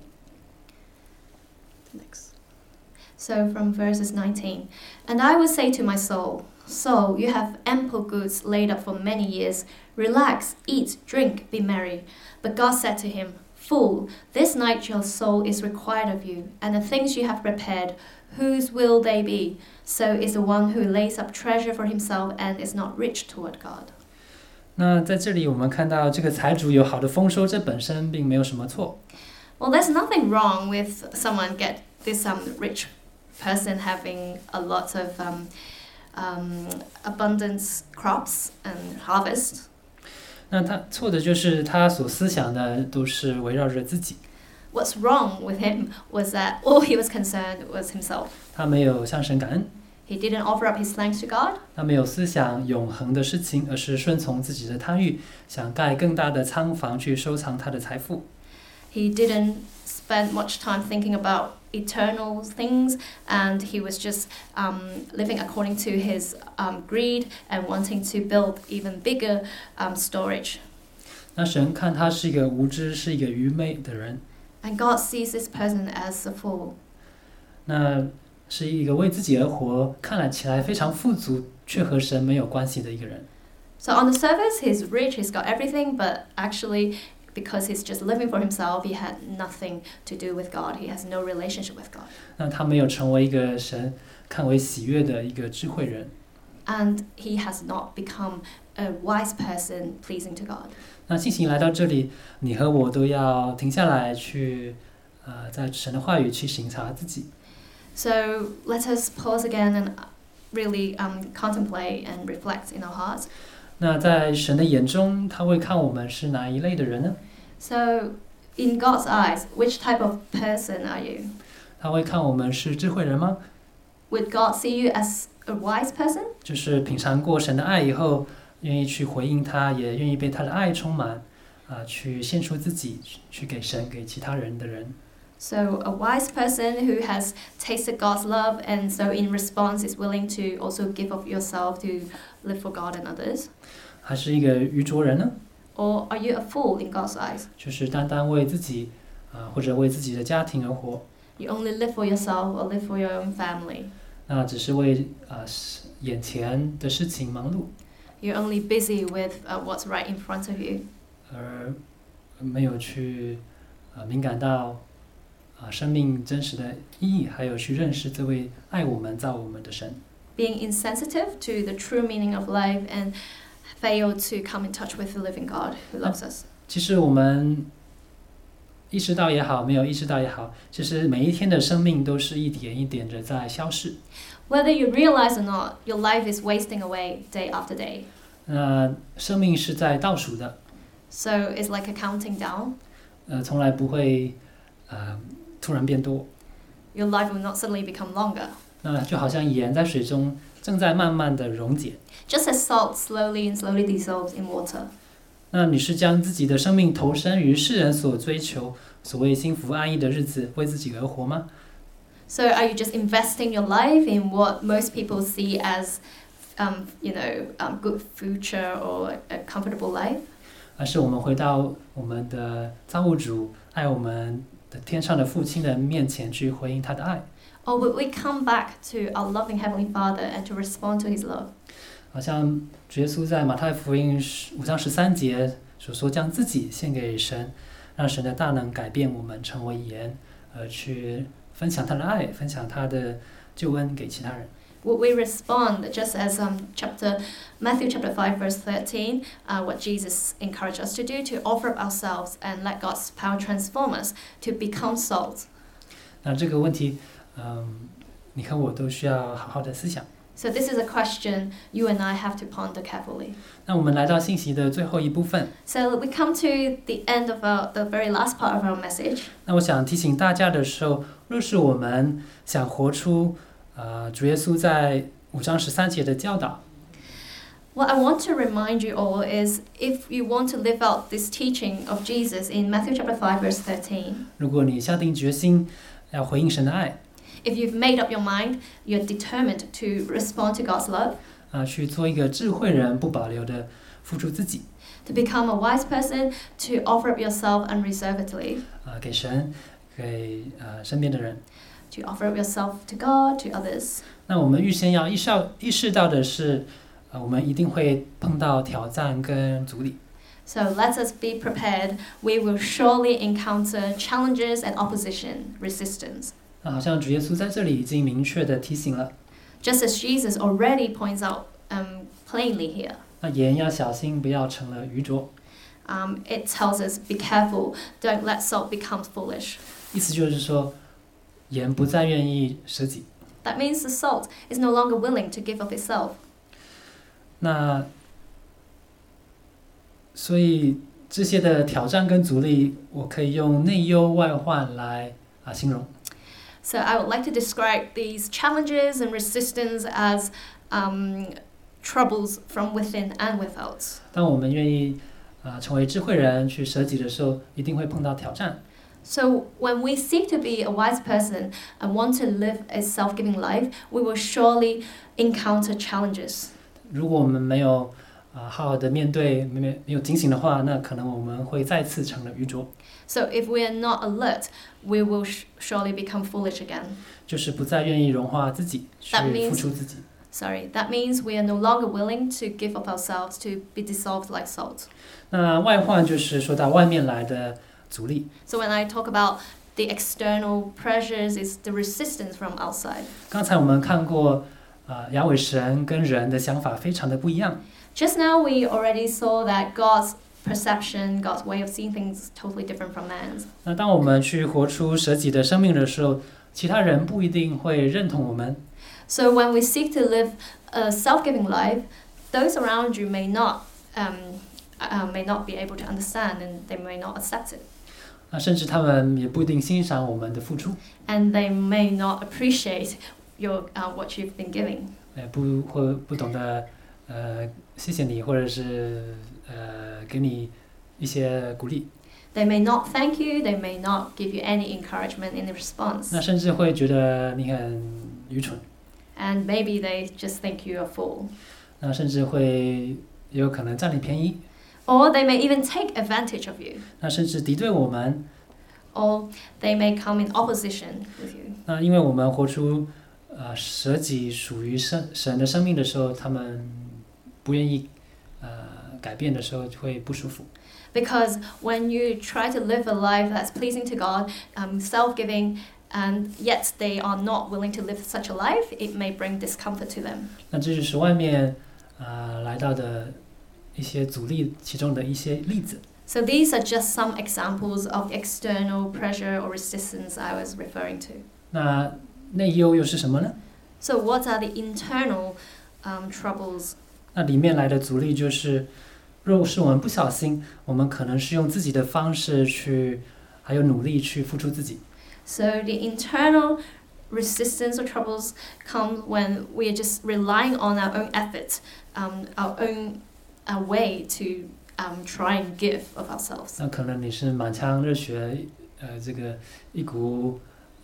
Next. So from verses 19, and I will say to my soul, Soul, you have ample goods laid up for many years. Relax, eat, drink, be merry. But God said to him, Fool, this night your soul is required of you, and the things you have prepared, whose will they be? So is the one who lays up treasure for himself and is not rich toward God. 那在这里我们看到这个财主有好的丰收，这本身并没有什么错。 Well, there's nothing wrong with someone this rich person having a lot of abundance crops and harvest. 那他错的就是他所思想的都是围绕着自己， What's wrong with him was that all he was concerned was himself. 他没有向神感恩， He didn't offer up his thanks to God. 他没有思想永恒的事情，而是顺从自己的贪欲，想盖更大的仓房去收藏他的财富。 He didn't spend much time thinking about eternal things, and he was just living according to his greed and wanting to build even bigger storage. 那神看他是一个无知，是一个愚昧的人， And God sees this person as a fool. 那是一个为自己而活，看起来非常富足，却和神没有关系的一个人。 So on the surface, he's rich, he's got everything, but actually, because he's just living for himself, he had nothing to do with God. He has no relationship with God. 那他没有成为一个神看为喜悦的一个智慧人。 And he has not become a wise person pleasing to God. 那信息来到这里，你和我都要停下来去，在神的话语去省察自己。 So let us pause again and really contemplate and reflect in our hearts. 那在神的眼中，他会看我们是哪一类的人呢？ So in God's eyes, which type of person are you? 他会看我们是智慧人吗？ Would God see you as a wise person? 就是品尝过神的爱以后，愿意去回应他，也愿意被他的爱充满，去献出自己，去给神、给其他人的人。 So a wise person who has tasted God's love and so in response is willing to also give of yourself to live for God and others? 还是一个愚拙人呢？ Or are you a fool in God's eyes? 就是单单为自己，或者为自己的家庭而活， You only live for yourself or live for your own family. 那只是为眼前的事情忙碌， You're only busy with what's right in front of you. 而没有去敏感到生命真实的意义，还有去认识这位爱我们、造我们的神。 Being insensitive to the true meaning of life and fail to come in touch with the living God who loves us. 其实我们意识到也好，没有意识到也好，其实每一天的生命都是一点一点的在消逝。 Whether you realize or not, your life is wasting away day after day. 生命是在倒数的， So it's like a counting down. 从来不会突然变多。 Your life will not suddenly become longer. 那就好像盐在水中正在慢慢的溶解。 Just as salt slowly dissolves in water. 那你是将自己的生命投身于世人所追求所谓幸福安逸的日子，为自己而活吗？ So are you just investing your life in what most people see as, good future or a comfortable life? 而是我们回到我们的造物主、爱我们的天上的父亲的面前去回应他的爱？ Or would we come back to our loving Heavenly Father and to respond to His love? 好像主耶稣在马太福音5章13节所说，将自己献给神，让神的大能改变我们成为盐，去分享他的爱，分享他的救恩给其他人。 Would we respond just as Matthew chapter 5 verse 13, what Jesus encouraged us to do, to offer up ourselves and let God's power transform us to become salt? 那这个问题，你和我都需要好好的思想。 So this is a question you and I have to ponder carefully. 那我们来到信息的最后一部分。 So we come to the end of the very last part of our message. 那我想提醒大家的时候，若是我们想活出主耶稣在5章13节的教导， What I want to remind you all is if you want to live out this teaching of Jesus in Matthew chapter 5 verse 13, 如果你下定决心要回应神的爱， if you've made up your mind, you're determined to respond to God's love, 去做一个智慧人，不保留的付出自己， to become a wise person, to offer up yourself unreservedly, 给神，给身边的人。 to offer up yourself to God, to others. 那我们预先要意识到的是，我们一定会碰到挑战跟阻力。 So let us be prepared. We will surely encounter challenges and opposition, resistance. 那好像主耶稣在这里已经明确的提醒了， Just as Jesus already points out plainly here. 那盐要小心，不要成了愚拙。 It tells us, be careful, don't let salt become foolish. 意思就是说，盐不再愿意舍己。 That means the salt is no longer willing to give up itself. 那所以这些的挑战跟阻力，我可以用内忧外患来形容。 So I would like to describe these challenges and resistance as troubles from within and without. 当我们愿意成为智慧人去舍己的时候，一定会碰到挑战。 So when we seek to be a wise person and want to live a self-giving life, we will surely encounter challenges. 如果我们没有好好的面对，没有警醒的话，那可能我们会再次成了愚拙。 So if we are not alert, we will surely become foolish again. 就是不再愿意融化自己，去 That means- 付出自己。 That means we are no longer willing to give up ourselves to be dissolved like salt. 那外患就是说到外面来的阻力。 So when I talk about the external pressures, it's the resistance from outside. 刚才我们看过，亚伟神跟人的想法非常的不一样。 Just now we already saw that God's perception, God's way of seeing things is totally different from man's. 那当我们去活出舍己的生命的时候，其他人不一定会认同我们。 So when we seek to live a self-giving life, those around you may not be able to understand and they may not accept it. 甚至他们也不一定欣赏我们的付出。 And they may not appreciate what you've been giving. 不懂得谢谢你，或者是给你一些鼓励。 They may not thank you, they may not give you any encouragement in response. 那甚至会觉得你很愚蠢。 And maybe they just think you're a fool. 那甚至会也有可能占你便宜。 Or they may even take advantage of you. 那甚至敌对我们。 Or they may come in opposition with you. 那因为我们活出舍己属于神的生命的时候，他们不愿意改变的时候会不舒服。 Because when you try to live a life that's pleasing to God, self-giving, and yet they are not willing to live such a life, it may bring discomfort to them. 那这就是外面来到的一些阻力其中的一些例子。 So these are just some examples of the external pressure or resistance I was referring to. 那内忧又是什么呢？ So what are the internal troubles? 那里面来的阻力就是，若是我们不小心，我们可能是用自己的方式去，还有努力去付出自己。 So the internal resistance or troubles come when we are just relying on our own efforts, our own way to try and give of ourselves. 那可能你是满腔热血，这个一股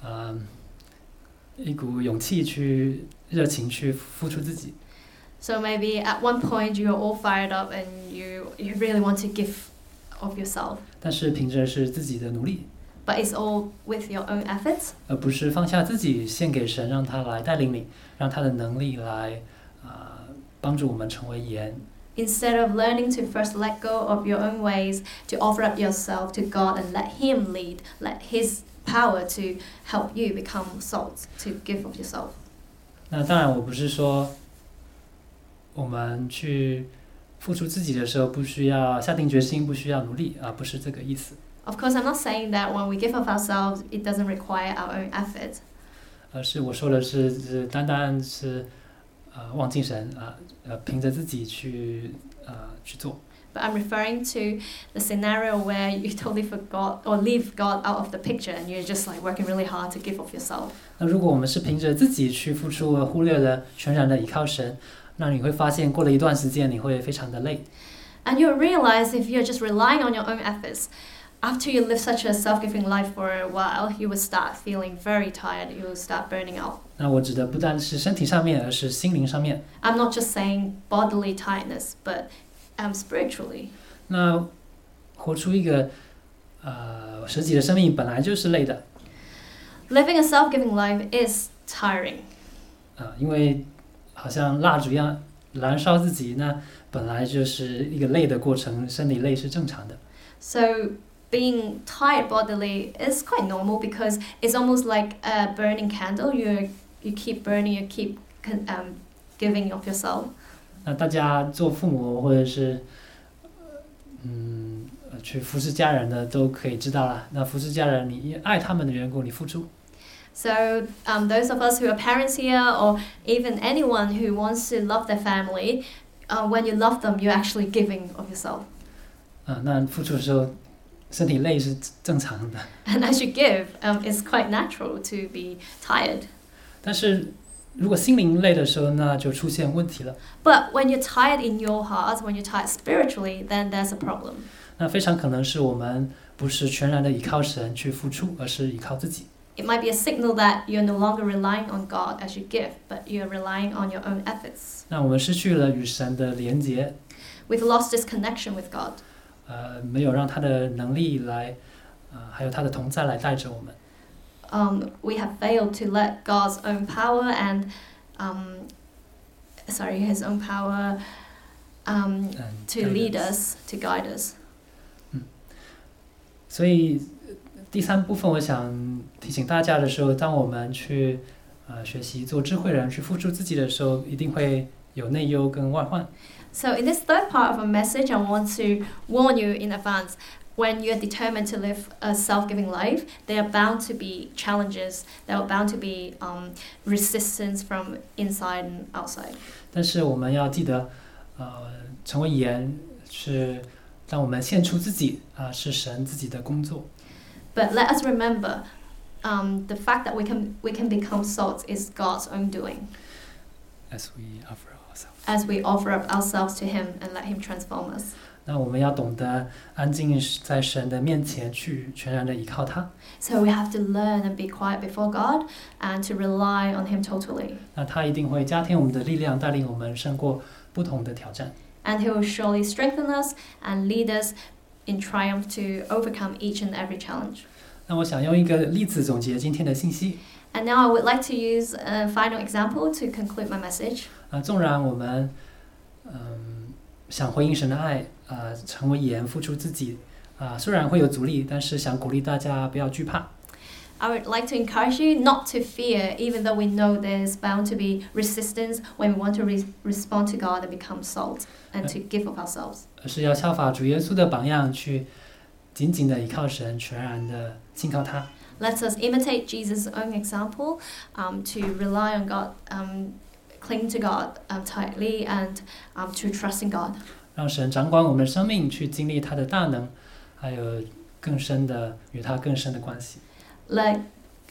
勇气去热情去付出自己。 So maybe at one point you're all fired up and you really want to give of yourself. 但是凭着是自己的努力。 But it's all with your own efforts. 而不是放下自己献给神，让他来带领你，让他的能力来帮助我们成为盐。 Instead of learning to first let go of your own ways, to offer up yourself to God and let Him lead, let His power to help you become salt, to give of yourself. 那当然，我不是说我们去付出自己的时候不需要下定决心，不需要努力不是这个意思。 Of course, I'm not saying that when we give of ourselves, it doesn't require our own effort. 而是我说的是单单是忘记神凭着自己去做。 But I'm referring to the scenario where you totally forgot or leave God out of the picture and you're just like working really hard to give of yourself. 那如果我们是凭着自己去付出，忽略了全然的依靠神，那你会发现过了一段时间你会非常的累。 And you'll realize if you're just relying on your own efforts, after you live such a self-giving life for a while, you will start feeling very tired. You will start burning out. 那我指的不单是身体上面，而是心灵上面。 I'm not just saying bodily tiredness, but spiritually. 那活出一个舍己的生命本来就是累的。 Living a self-giving life is tiring. 因为好像蜡烛一样燃烧自己，那本来就是一个累的过程，生理累是正常的。 So being tired bodily is quite normal because it's almost like a burning candle. You keep burning, you keep giving of yourself. 那大家做父母或者是去服侍家人的都可以知道了。那服侍家人，你爱他们的缘故，你付出。 So those of us who are parents here, or even anyone who wants to love their family, when you love them, you're actually giving of yourself. 那付出的时候，身体累是正常的。 And as you give, it's quite natural to be tired. 但是如果心灵累的时候，那就出现问题了。 But when you're tired in your heart, when you're tired spiritually, then there's a problem. 那非常可能是我们不是全然的依靠神去付出，而是依靠自己。 It might be a signal that you're no longer relying on God as you give, but you're relying on your own efforts. 那我们失去了与神的连结。 We've lost this connection with God. 没有让他的能力来，还有他的同在来带着我们。 We have failed to let God's own power and, His own power, to lead us, to guide us. 所以第三部分，我想提醒大家的时候，当我们去学习做智慧人，去付出自己的时候，一定会有内忧跟外患。 So in this third part of a message, I want to warn you in advance. When you're determined to live a self-giving life, there are bound to be challenges. There are bound to be resistance from inside and outside. 但是我们要记得，成为盐是当我们献出自己是神自己的工作。 But let us remember, the fact that we can become salt is God's own doing. as we offer ourselves. as we offer up ourselves to Him and let Him transform us. 那我们要懂得安静在神的面前去全然的依靠他。 So we have to learn and be quiet before God and to rely on Him totally. 那他一定会加添我们的力量，带领我们胜过不同的挑战。 And He will surely strengthen us and lead us in triumph to overcome each and every challenge. 那我想用一个例子总结今天的信息。 And now I would like to use a final example to conclude my message. 纵然我们想回应神的爱，成为盐，付出自己，虽然会有阻力，但是想鼓励大家不要惧怕。 I would like to encourage you not to fear, even though we know there's bound to be resistance when we want to respond to God and become salt and to give of ourselves. 而是要效法主耶稣的榜样，去紧紧的依靠神，全然的信靠他。 Let us imitate Jesus' own example, to rely on God, cling to God tightly, and to trust in God. 让神掌管我们的生命，去经历他的大能，还有更深的与他更深的关系。 Like,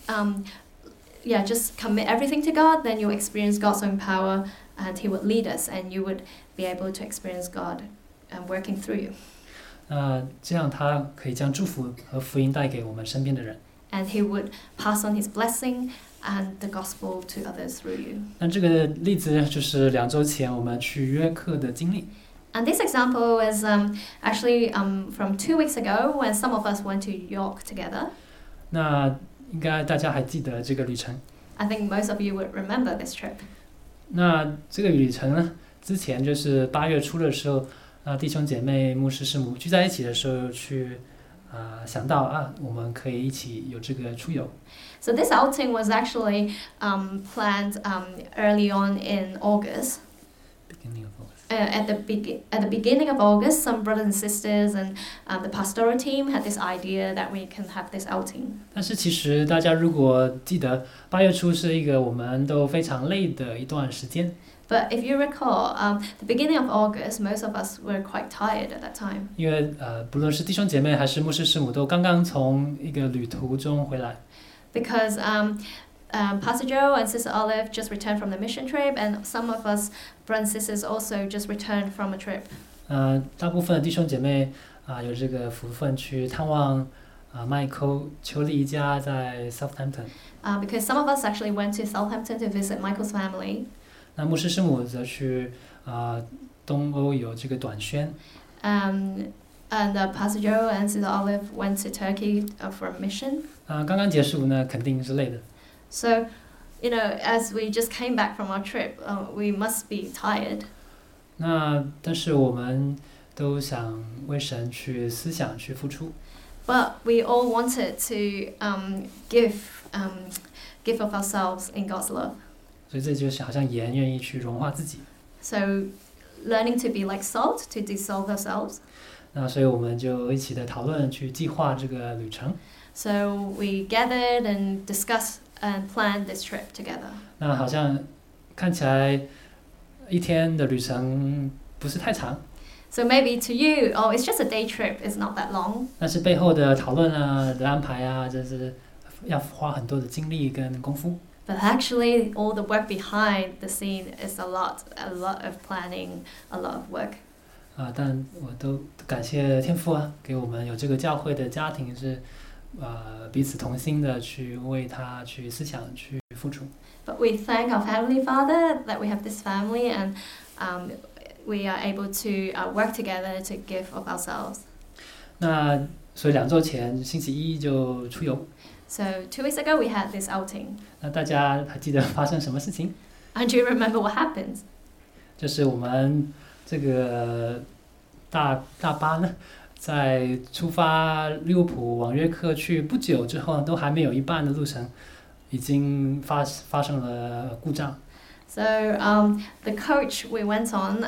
just commit everything to God, then you'll experience God's own power, and He would lead us, and you would be able to experience God working through you. 这样他可以将祝福和福音带给我们身边的人。 And He would pass on His blessing and the gospel to others through you. 那这个例子就是2周前我们去约克的经历。 And this example was actually from 2 weeks ago when some of us went to York together. 那应该大家还记得这个旅程。 I think most of you would remember this trip. 那这个旅程呢，之前就是8月初的时候，弟兄姐妹、牧师师母聚在一起的时候去。想到我们可以一起有这个出游。 So this outing was actually planned early on in August. Beginning of August. At the beginning of August, some brothers and sisters and the pastoral team had this idea that we can have this outing. 但是其实大家如果记得，8月初是一个我们都非常累的一段时间。 But if you recall, the beginning of August, most of us were quite tired at that time. 因为不论是弟兄姐妹还是牧师师母，都刚刚从一个旅途中回来。 Because Pastor Joe and Sister Olive just returned from the mission trip, and some of us brothers and sisters also just returned from a trip. 大部分的弟兄姐妹有这个福分去探望Michael、邱丽一家在 Southampton。 Because some of us actually went to Southampton to visit Michael's family. 那牧师师母则去东欧有这个短宣。 And Pastor Joe and Sister Olive went to Turkey for a mission. 刚刚结束呢，肯定是累的。 So, as we just came back from our trip, we must be tired. 但是我们都想为神去思想去付出。 But we all wanted to give of ourselves in God's love. 所以这就是好像盐愿意去融化自己。 So, learning to be like salt, to dissolve ourselves. 所以我们就一起的讨论去计划这个旅程。 So we gathered and discussed and planned this trip together. 那好像看起来一天的旅程不是太长。 So maybe to you, it's just a day trip, it's not that long. 但是背后的讨论的安排就是要花很多的精力跟功夫。 But actually, all the work behind the scene is a lot of planning, a lot of work. 但我都感谢天父给我们有这个教会的家庭是彼此同心的去为他去思想去付出。 But we thank our Heavenly Father that we have this family and we are able to work together to give of ourselves. 所以2周前星期一就出游。 So 2 weeks ago we had this outing. 大家还记得发生什么事情？ And do you remember what happened? 就是我们这个大巴呢，在出发利物浦往约克去不久之后，都还没有一半的路程，已经发生了故障。 So the coach we went on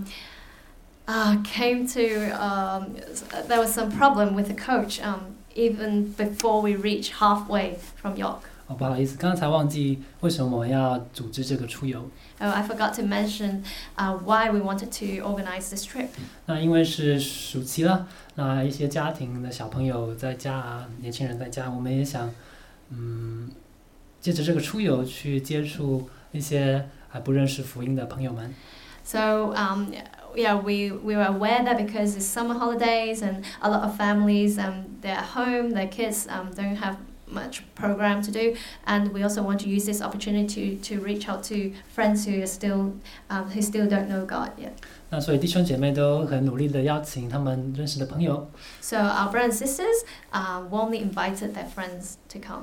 came to there was some problem with the coach even before we reached halfway from York. 不好意思，刚才忘记为什么我们要组织这个出游。 I forgot to mention why we wanted to organize this trip. 因为是暑期了，一些家庭的小朋友在家年轻人在家，我们也想，借着这个出游去接触一些还不认识福音的朋友们。 So yeah, we were aware that because it's summer holidays and a lot of families they're at home, their kids don't have much program to do, and we also want to use this opportunity to reach out to friends who still don't know God yet. 那所以弟兄姐妹都很努力的邀请他们认识的朋友。 So our brothers and sisters warmly invited their friends to come.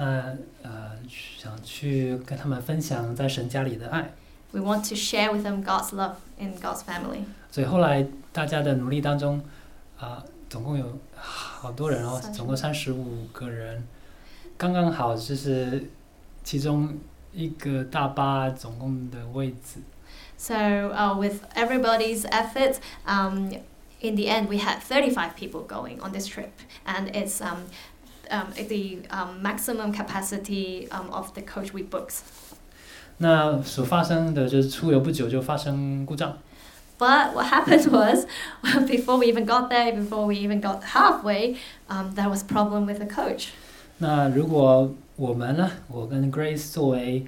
想去跟他们分享在神家里的爱。 We want to share with them God's love in God's family. 所以后来大家的努力当中，总共有好多人哦，总共35个人，刚刚好就是其中一个大巴总共的位置。 So with everybody's effort, in the end we had 35 people going on this trip, and it's the maximum capacity of the coach we booked. 那所发生的就是出游不久就发生故障。 But what happened was, before we even got there, before we even got halfway, there was a problem with the coach. 那如果我们呢，我跟 Grace 作为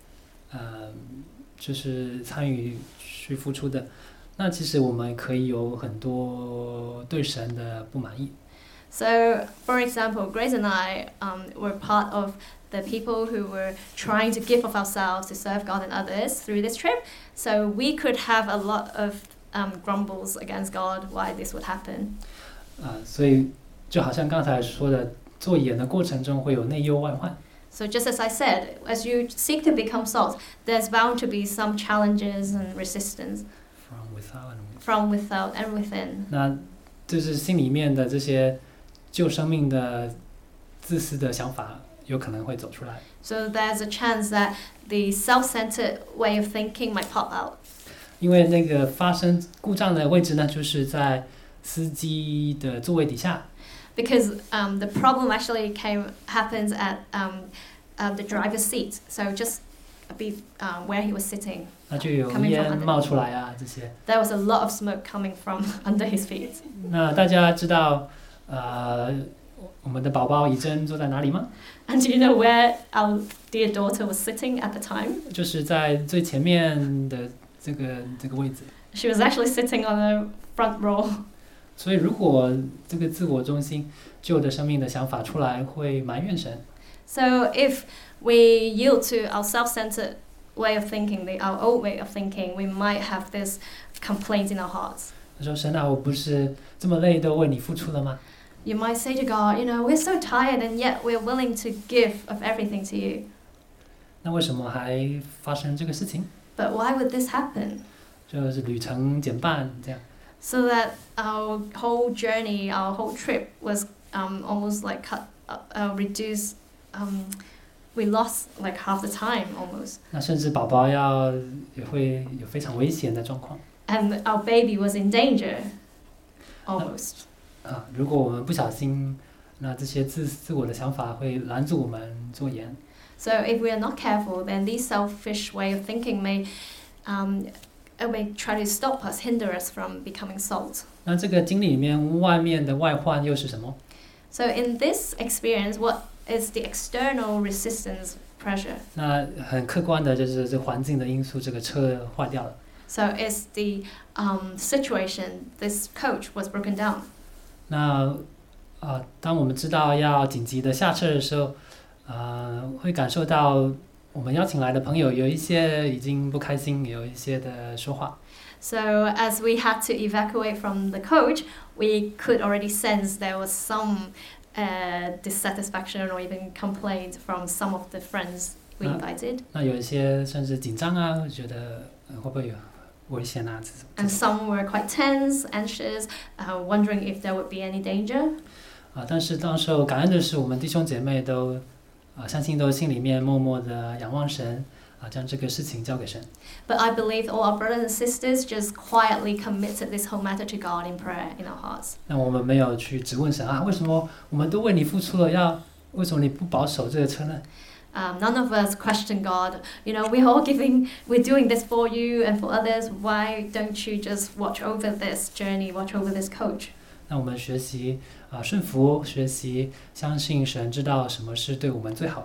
就是参与去付出的，那其实我们可以有很多对神的不满意。 So, for example, Grace and I were part of the people who were trying to give of ourselves to serve God and others through this trip. So we could have a lot of grumbles against God why this would happen. 所以就好像刚才说的，做盐的过程中会有内忧外患。 So just as I said, as you seek to become salt, there's bound to be some challenges and resistance from without and within. 那就是心里面的这些救生命的自私的想法有可能会走出来。 So there's a chance that the self-centered way of thinking might pop out. 因为那个发生故障的位置呢，就是在司机的座位底下。 Because the problem actually happens at the driver's seat, so just where he was sitting. 那就有烟冒出来啊，这些。 There was a lot of smoke coming from under his feet. 那大家知道我们的宝宝怡珍坐在哪里吗？ And do you know where our dear daughter was sitting at the time? 就是在最前面的这个位置。 She was actually sitting on the front row. 所以如果这个自我中心旧的生命的想法出来，会埋怨神。 So if we yield to our self-centered way of thinking, our old way of thinking, we might have this complaint in our hearts. 他说：“神啊，我不是这么累都为你付出了吗？” You might say to God, we're so tired and yet we're willing to give of everything to you. 那为什么还发生这个事情？ But why would this happen? 就是旅程减半这样。 So that our whole journey, our whole trip was almost like reduced. We lost like half the time almost. 那甚至宝宝也会有非常危险的状况。 And our baby was in danger, almost. 如果我们不小心，那这些自我的想法会拦住我们做盐。 So if we are not careful, then this selfish way of thinking may try to stop us, hinder us from becoming salt. 那这个经历里面外面的外患又是什么？ So in this experience, what is the external resistance pressure? 那很客观的就是这环境的因素，这个车坏掉了。 So it's the situation. This coach was broken down. 那当我们知道要紧急的下车的时候，会感受到我们邀请来的朋友有一些已经不开心，有一些的说话。 So as we had to evacuate from the coach, we could already sense there was some dissatisfaction or even complaint from some of the friends we invited. 那有一些甚至紧张啊，觉得会不会有危险啊？ And some were quite tense, anxious, wondering if there would be any danger. 但是当时候感恩的是，我们弟兄姐妹都相信都心里面默默的仰望神，将这个事情交给神。 But I believe all our brothers and sisters just quietly committed this whole matter to God in prayer in our hearts. 那我们没有去质问神为什么我们都为你付出了，为什么你不保守这个车呢 ？None of us question God. We're all we're doing this for you and for others. Why don't you just watch over this journey, watch over this coach? 那我们学习顺服，学习相信神知道什么是对我们最好的。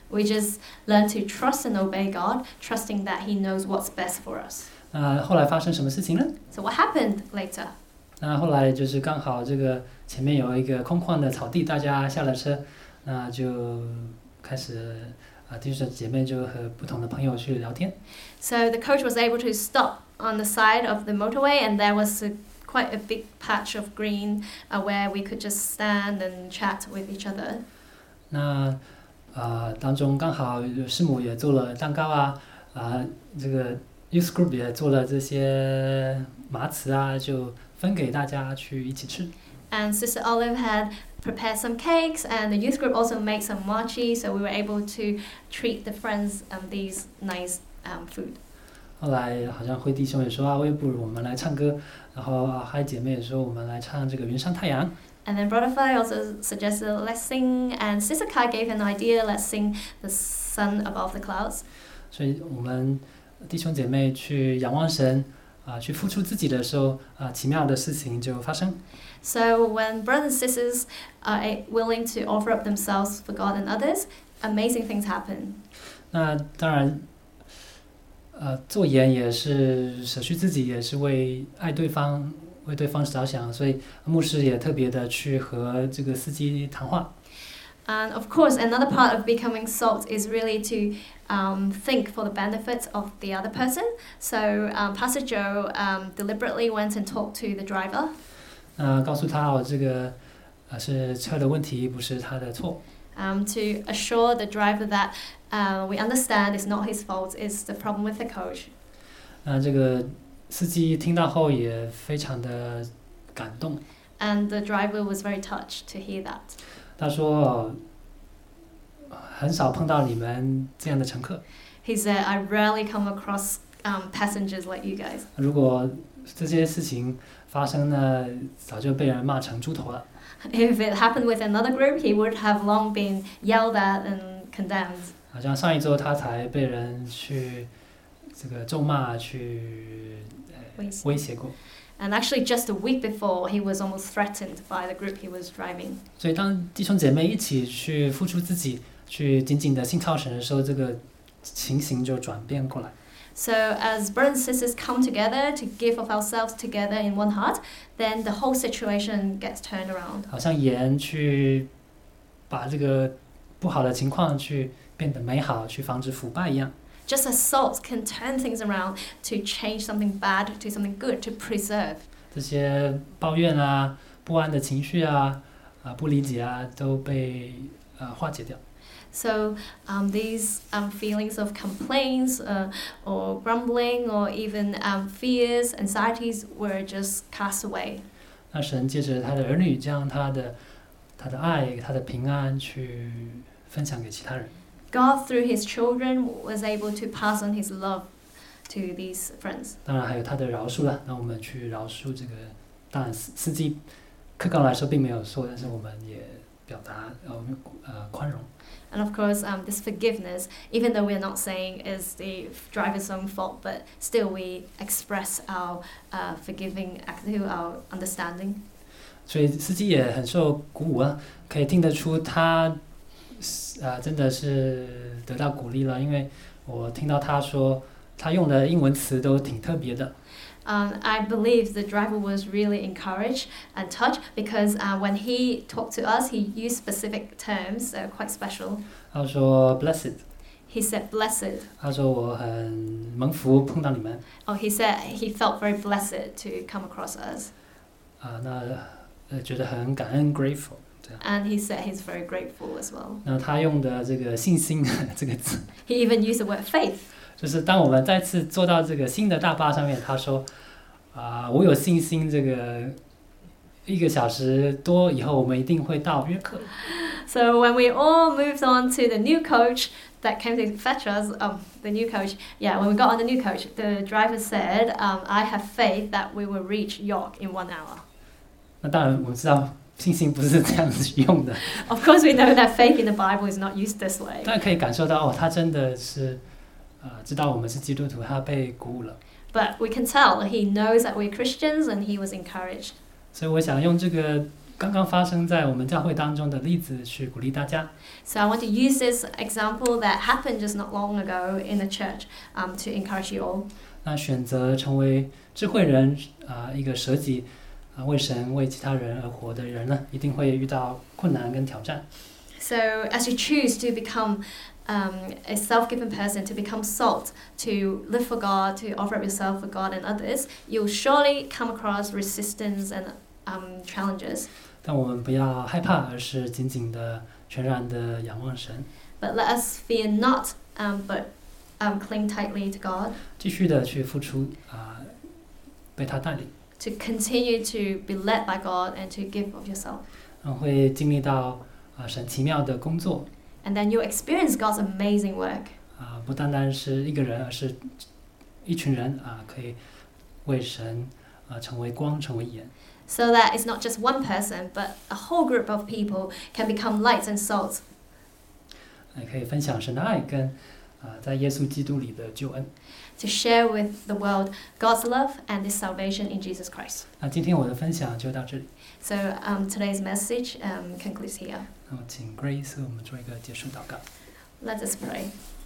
We just learn to trust and obey God, trusting that He knows what's best for us. 那后来发生什么事情呢？ So what happened later? 那后来就是刚好这个前面有一个空旷的草地，大家下了车，那就开始弟兄姐妹就和不同的朋友去聊天。 So the coach was able to stop on the side of the motorway, and there was quite a big patch of green where we could just stand and chat with each other. 那当中刚好师母也做了蛋糕这个 youth group 也做了这些麻糍就分给大家去一起吃。 And Sister Olive had prepared some cakes, and the youth group also made some mochi, so we were able to treat the friends these nice food. 后来好像辉弟兄也说不如我们来唱歌，然后嗨姐妹也说我们来唱这个云上太阳。 And then Brother Fai also suggested let's sing, and Sister Kai gave an idea, let's sing the sun above the clouds. 所以我们弟兄姐妹去仰望神去付出自己的时候奇妙的事情就发生。 So when brothers and sisters are willing to offer up themselves for God and others, amazing things happen. 那当然做盐也是舍去自己，也是为爱对方，为对方着想，所以牧师也特别的去和这个司机谈话。 And of course, another part of becoming salt is really to think for the benefits of the other person. So Pastor Joe deliberately went and talked to the driver. 告诉他这个是车的问题，不是他的错。 To assure the driver that we understand it's not his fault, it's the problem with the coach. 这个司机听到后也非常的感动。 And the driver was very touched to hear that. 他说很少碰到你们这样的乘客。 He said, I rarely come across passengers like you guys. 如果这些事情发生呢，早就被人骂成猪头了。 If it happened with another group, he would have long been yelled at and condemned. 好像上一周他才被人去这个咒骂，去威胁过。 And actually, just a week before, he was almost threatened by the group he was driving. 所以当弟兄姐妹一起去付出自己，去紧紧的信靠神的时候，这个情形就转变过来。 So as brothers and sisters come together to give of ourselves together in one heart, then the whole situation gets turned around. 好像盐去把这个不好的情况去变得美好，去防止腐败一样。 Just as salt can turn things around to change something bad to something good, to preserve. 这些抱怨不安的情绪不理解都被化解掉。 So these feelings of complaints or grumbling or even fears, anxieties were just cast away. 那神借着他的儿女，将他的爱、他的平安去分享给其他人。 God, through His children, was able to pass on His love to these friends. 当然还有他的饶恕了，那我们去饶恕这个，当然司机客观来说并没有错，但是我们也表达宽容。 And of course, this forgiveness, even though we're not saying is the driver's own fault, but still we express our forgiving attitude, our understanding. 所以司机也很受鼓舞可以听得出他真的是得到鼓励了，因为我听到他说他用的英文词都挺特别的。 I believe the driver was really encouraged and touched because when he talked to us, he used specific terms, quite special. 他说 blessed. He said blessed. 他说我很蒙福碰到你们。 Oh, he said he felt very blessed to come across us. 那觉得很感恩 grateful。 And he said he's very grateful as well. 那他用的这个信心这个字。 He even used the word faith. 就是当我们再次坐到这个新的大巴上面，他说我有信心，这个1个小时多以后，我们一定会到约克。 So when we all moved on to the new coach that came to fetch us, the new coach, when we got on the new coach, the driver said, I have faith that we will reach York in 1 hour. 那当然我们知道信心不是这样子用的。 Of course we know that faith in the Bible is not used this way. 但可以感受到他真的是知道我们是基督徒，他被鼓舞了。 But we can tell he knows that we're Christians and he was encouraged. 所以我想用这个刚刚发生在我们教会当中的例子去鼓励大家。 So I want to use this example that happened just not long ago in the church to encourage you all. 那选择成为智慧人一个舍己为神为其他人而活的人呢，一定会遇到困难跟挑战。 So as you choose to become a self-given person, to become salt, to live for God, to offer up yourself for God and others, you'll surely come across resistance and challenges. 但我们不要害怕，而是紧紧的、全然的仰望神。 But let us fear not, but cling tightly to God. 继续的去付出被他带领。 To continue to be led by God and to give of yourself. 会经历到神奇妙的工作。 And then you'll experience God's amazing work. 不单单是一个人，而是一群人可以为神成为光，成为盐。 So that it's not just one person, but a whole group of people can become lights and salt. 也可以分享神的爱跟在耶稣基督里的救恩。 To share with the world God's love and His salvation in Jesus Christ. 那今天我的分享就到这里。 So today's message concludes here. 那么请 Grace 为我们做一个结束祷告。 Let us pray.